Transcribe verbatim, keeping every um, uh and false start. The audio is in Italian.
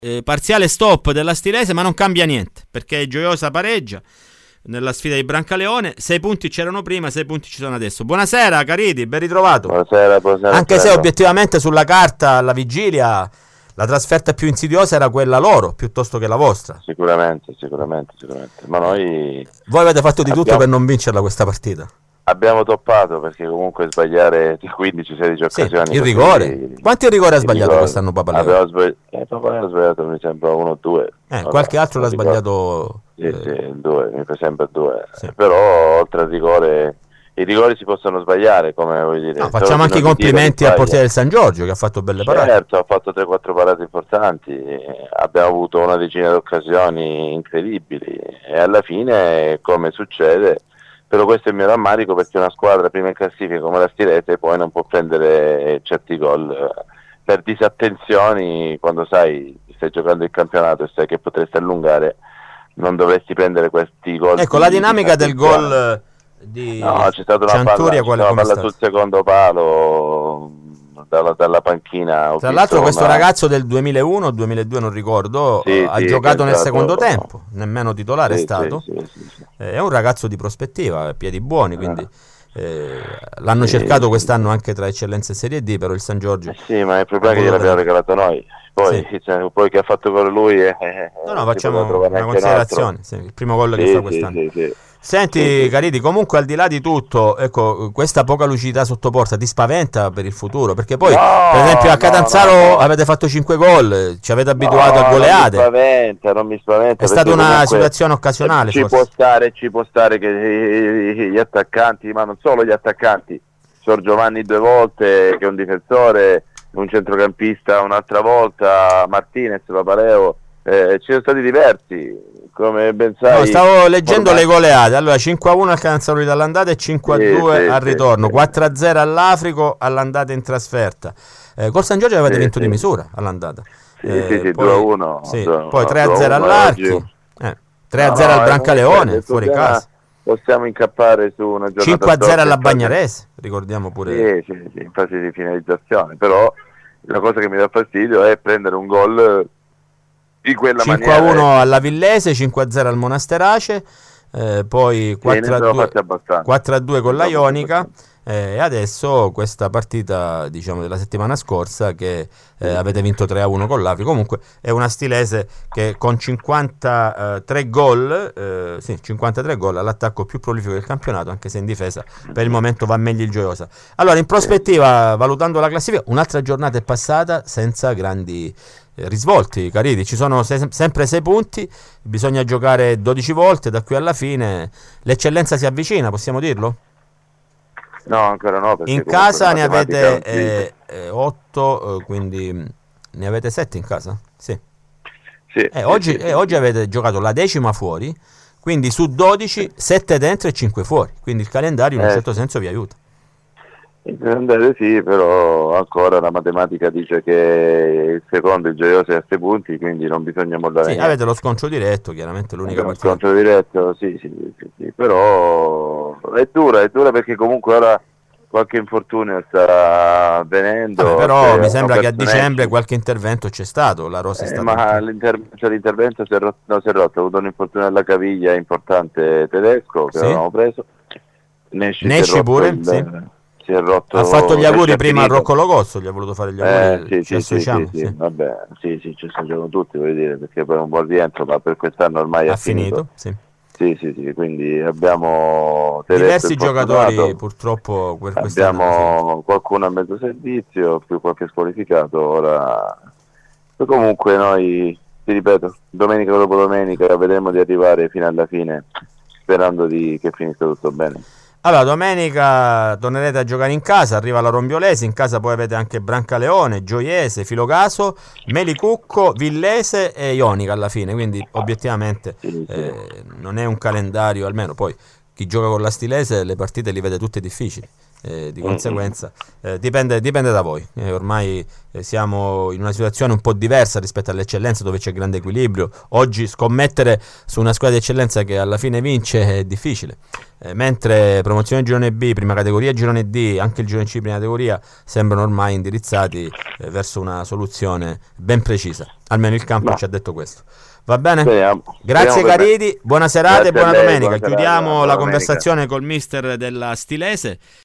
eh, parziale stop della Stilese, ma non cambia niente, perché Gioiosa pareggia nella sfida di Brancaleone. Sei punti c'erano prima, sei punti ci sono adesso. Buonasera Caridi, ben ritrovato. Buonasera, buonasera. Anche se obiettivamente sulla carta alla vigilia la trasferta più insidiosa era quella loro piuttosto che la vostra. Sicuramente, sicuramente, sicuramente. Ma noi Voi avete fatto di abbiamo... tutto per non vincerla questa partita. Abbiamo toppato, perché comunque sbagliare quindici sedici occasioni. Sì, il rigore. Così... Quanti rigori ha sbagliato rigore... quest'anno Papaleo? Aveva sbagli... eh, Papaleo ha sbagliato mi sembra uno o due. Eh, qualche altro l'ha sbagliato. Sì, eh... sì, due, mi sembra due. Sì. Però oltre al rigore, i rigori si possono sbagliare, come vuoi dire. No, facciamo anche i complimenti al portiere del San Giorgio che ha fatto belle parate. Certo, ha fatto tre quattro parate importanti, abbiamo avuto una decina di occasioni incredibili e alla fine, come succede, però questo è il mio rammarico, perché una squadra prima in classifica come la Stilese poi non può prendere certi gol per disattenzioni. Quando sai stai giocando il campionato e sai che potresti allungare, non dovresti prendere questi gol. Ecco, la dinamica del gol di no, c'è stata una Cianturia, palla, c'è una palla sul secondo palo dalla, dalla panchina. Tra l'altro questo una... ragazzo del duemilauno duemiladue non ricordo, sì, ha sì, giocato nel secondo tempo, nemmeno titolare sì, è stato, sì, sì, sì, sì. È un ragazzo di prospettiva, piedi buoni, quindi eh, l'hanno sì, cercato quest'anno anche tra eccellenze Serie D, però il San Giorgio eh sì, ma il problema è che gliel'abbiamo regalato noi. Poi, sì. cioè, poi che ha fatto con lui eh, no no facciamo una considerazione, sì, il primo gol che sì, fa sì, quest'anno sì, sì. Senti Caridi, comunque al di là di tutto, ecco, questa poca lucidità sotto porta ti spaventa per il futuro? Perché poi, no, per esempio, a Catanzaro no, no, no. avete fatto cinque gol, ci avete abituato no, a goleade. Non mi spaventa, non mi spaventa. È stata una situazione occasionale. Ci forse. può stare, ci può stare che gli attaccanti, ma non solo gli attaccanti, Sor Giovanni due volte, che è un difensore, un centrocampista un'altra volta, Martinez, Papaleo, eh, ci sono stati diversi. Come ben sai, no, stavo leggendo ormai... le goleate. Allora cinque a uno al Catanzaro dall'andata e cinque a due sì, al sì, ritorno, sì. quattro a zero all'Africo all'andata in trasferta. Eh, col San Giorgio avete sì, vinto sì. di misura all'andata. Sì, eh, sì, sì, poi, due a uno. Sì, due, poi tre a zero all'Archi, eh, tre a zero no, al Brancaleone, no, fuori casa. Possiamo incappare su una giornata cinque a zero alla Bagnarese, ricordiamo pure. Sì, sì, sì, in fase di finalizzazione, però la cosa che mi dà fastidio è prendere un gol di quella cinque maniera. a uno alla Villese, cinque a zero al Monasterace, eh, poi quattro a due con la Ionica eh, e adesso questa partita, diciamo, della settimana scorsa che eh, avete vinto tre a uno con l'Africa. Comunque è una Stilese che con cinquantatré gol eh, sì, cinquantatré gol all'attacco più prolifico del campionato, anche se in difesa per il momento va meglio il Gioiosa. Allora, in prospettiva, valutando la classifica, un'altra giornata è passata senza grandi risvolti, Caridi, ci sono se- sempre sei punti, bisogna giocare dodici volte da qui alla fine, l'eccellenza si avvicina, possiamo dirlo? No, ancora no. In casa ne avete eh, eh, otto, eh, quindi ne avete sette in casa? Sì. sì, eh, sì oggi, sì, eh, sì. oggi avete giocato la decima fuori, quindi su dodici, sette dentro e cinque fuori, quindi il calendario in un eh, certo senso vi aiuta. Il calendario sì, però ancora la matematica dice che il secondo, il Gioioso, è a sei punti, quindi non bisogna mollare sì, niente. Avete lo scontro diretto, chiaramente l'unica Lo partita. Lo scontro diretto, sì, sì, sì, sì, però è dura, è dura perché comunque ora qualche infortunio sta avvenendo. Vabbè, però mi sembra che a personaggi. dicembre qualche intervento c'è stato, la rosa è Eh, stata ma l'inter- cioè, l'intervento si è rotto, no, si è rotto, ha avuto un infortunio alla caviglia importante tedesco che sì. avevamo preso. Nesci, Nesci pure, il, sì. Si è rotto, ha fatto gli auguri prima a Rocco Logosso, gli ha voluto fare gli auguri, eh, sì, ci sì, associamo. Sì, sì, sì. Vabbè, sì, sì, ci associamo tutti, voglio dire, perché poi è un buon rientro, ma per quest'anno ormai ha è finito. finito. Sì. Sì, sì, sì, quindi abbiamo diversi giocatori purtroppo per abbiamo sì. qualcuno a mezzo servizio, più qualche squalificato. Ora comunque noi, ti ripeto, domenica dopo domenica vedremo di arrivare fino alla fine, sperando di che finisca tutto bene. Allora, domenica tornerete a giocare in casa, arriva la Rombiolese, in casa poi avete anche Brancaleone, Gioiese, Filocaso, Melicucco, Villese e Ionica alla fine, quindi obiettivamente sì, sì. Eh, non è un calendario, almeno poi chi gioca con la Stilese le partite li vede tutte difficili, eh, di conseguenza eh, dipende, dipende da voi. Eh, ormai eh, siamo in una situazione un po' diversa rispetto all'eccellenza, dove c'è grande equilibrio. Oggi scommettere su una squadra di eccellenza che alla fine vince è difficile, eh, mentre promozione girone B, prima categoria, girone D, anche il girone C prima categoria sembrano ormai indirizzati eh, verso una soluzione ben precisa. Almeno il campo no. ci ha detto questo. Va bene? Speriamo. Grazie Speriamo Caridi, buona serata e buona lei, domenica. buona Chiudiamo serata, la domenica. conversazione col mister della Stilese.